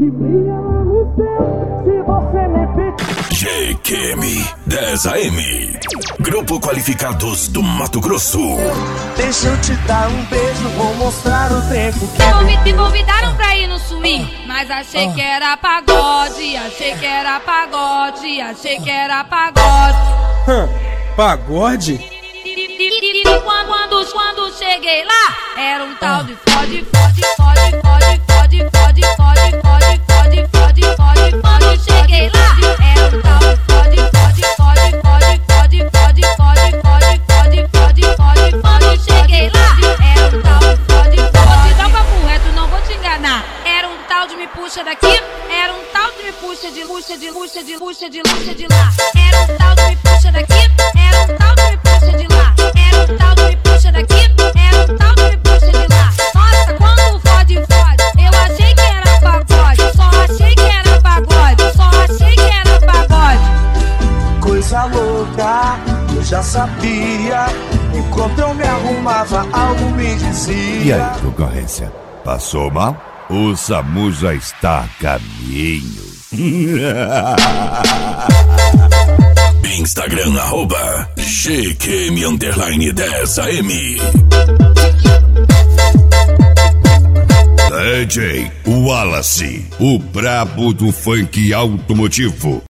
que brilha lá no céu. Se você me pedir GQM 10 AM, Grupo Qualificados do Mato Grosso. deixa eu te dar um beijo, vou mostrar o tempo que Me convidaram pra ir no swing, mas achei que era pagode, achei que era pagode, achei que era pagode. Pagode? E quando cheguei lá, era um tal de fode, fode, fode, fode, fode, fode, fode, fode, fode, fode, fode. Quando cheguei lá, era um tal de fode, fode, fode, fode, fode, fode, fode, fode, fode, fode, fode. Quando cheguei lá, era um tal de fode, fode. Vou te dar um papo reto, não vou te enganar. Era um tal de me puxa daqui, era um tal de me puxa de luxa, de luxa, de luxa, de luxa de lá. Era um tal de me puxa daqui, era um tal de me puxa de lá. Era um tal de me puxa daqui, era um tal de me puxa de lá. Nossa, quando fode, fode, eu achei que era pagode, só achei que era pagode, só achei que era pagode. coisa louca, eu já sabia. Enquanto eu me arrumava, algo me dizia. E aí, concorrência? Passou mal? O SAMU já está a caminho. Instagram @GQM_10 AM. DJ Wallace, o brabo do funk automotivo.